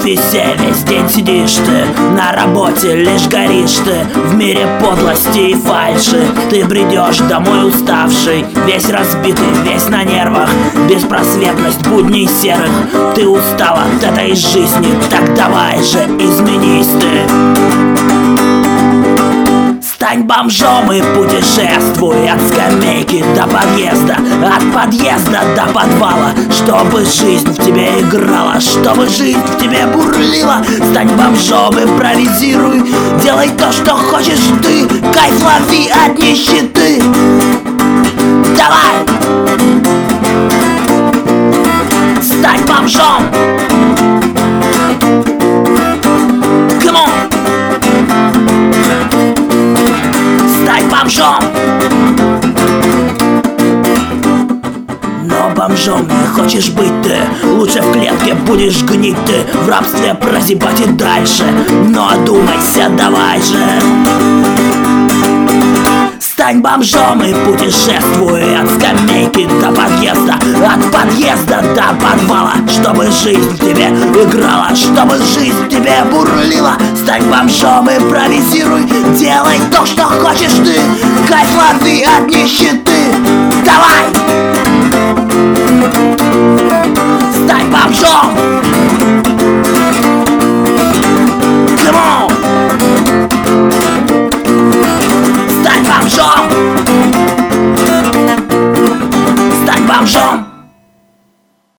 офисе весь день сидишь ты, на работе лишь горишь ты. В мире подлости и фальши ты бредешь домой уставший, весь разбитый, весь на нервах. Беспросветность будней серых. Ты устал от этой жизни, так давай же изменись ты. Стань бомжом и путешествуй от скамейки до подъезда, от подъезда до подвала, чтобы жизнь в тебе играла, чтобы жизнь в тебе бурлила. Стань бомжом, импровизируй, делай то, что хочешь ты, кайф лови от нищеты. Давай! Стань бомжом! Come on! Стань бомжом! Но бомжом не хочешь быть ты, лучше в клетке будешь гнить ты, в рабстве прозябать и дальше. Но одумайся, давай же! Стань бомжом и путешествуй от скамейки до подъезда, от подъезда до подвала, чтобы жизнь в тебе играла, чтобы жизнь в тебе бурлила. Стань бомжом, импровизируй, делай то, что хочешь ты, кайф лови от нищеты. Давай! Стань бомжом!